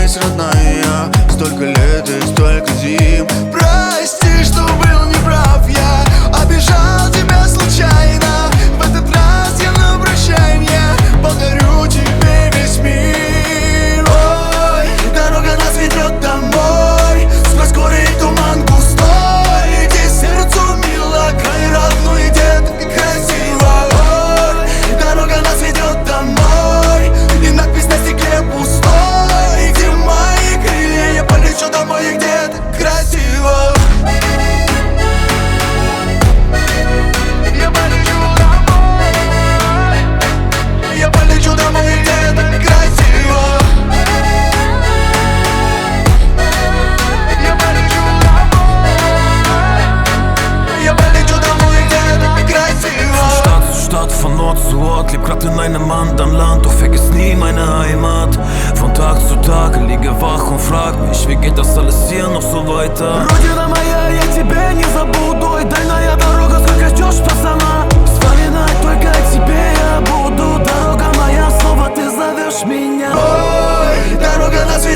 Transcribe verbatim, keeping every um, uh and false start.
здесь, родная. Столько лет и столько зим. Прости, что был неправ я, обижал тебя случайно. В этот раз я на прощанье подарю тебе весь мир. Ой, дорога нас ведет домой, сквозь горы и туман густой. Где сердцу мило, край родной, где так красиво. Ой, дорога нас ведет домой, и надпись на стекле пустой. Где мои крылья, я полечу домой, и где так красиво. Я полечу домой, я полечу домой, и где так красиво. Я полечу домой, я полечу домой, и где так красиvo. Stadt zu Stadt, von Ort zu Ort, leb grad in einem anderen Land, doch vergiss nie meine Heimat. Von Tag zu Tag liege wach und frag mich, wie geht das alles hier noch so weiter? Родина моя, я тебя не забуду, и дальняя дорога, сколько ждешь, пацана. Вспоминать только о тебе я буду, дорога моя, снова ты зовешь меня. Ой, дорога нас ведет